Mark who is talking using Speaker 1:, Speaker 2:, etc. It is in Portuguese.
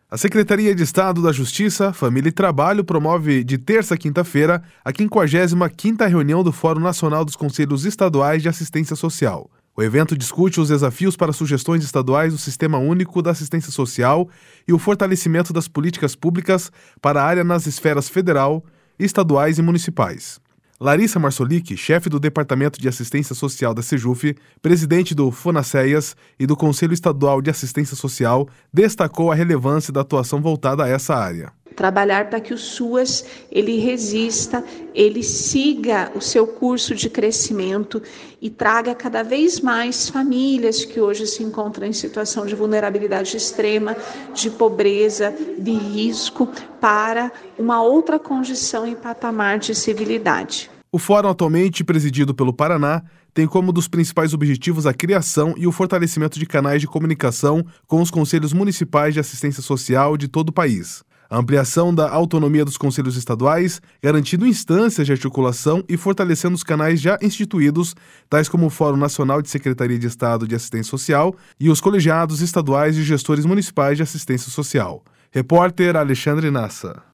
Speaker 1: A Secretaria de Estado da Justiça, Família e Trabalho promove de terça a quinta-feira a 55ª reunião do Fórum Nacional dos Conselhos Estaduais de Assistência Social. O evento discute os desafios para sugestões estaduais do Sistema Único da Assistência Social e o fortalecimento das políticas públicas para a área nas esferas federal, estaduais e municipais. Larissa Marsolic, chefe do Departamento de Assistência Social da Sejuf, presidente do FONASEAS e do Conselho Estadual de Assistência Social, destacou a relevância da atuação voltada a essa área.
Speaker 2: Trabalhar para que o SUAS ele resista, ele siga o seu curso de crescimento e traga cada vez mais famílias que hoje se encontram em situação de vulnerabilidade extrema, de pobreza, de risco, para uma outra condição e patamar de civilidade.
Speaker 1: O fórum, atualmente presidido pelo Paraná, tem como dos principais objetivos a criação e o fortalecimento de canais de comunicação com os conselhos municipais de assistência social de todo o país. A ampliação da autonomia dos conselhos estaduais, garantindo instâncias de articulação e fortalecendo os canais já instituídos, tais como o Fórum Nacional de Secretaria de Estado de Assistência Social e os colegiados estaduais de gestores municipais de assistência social. Repórter Alexandre Nassa.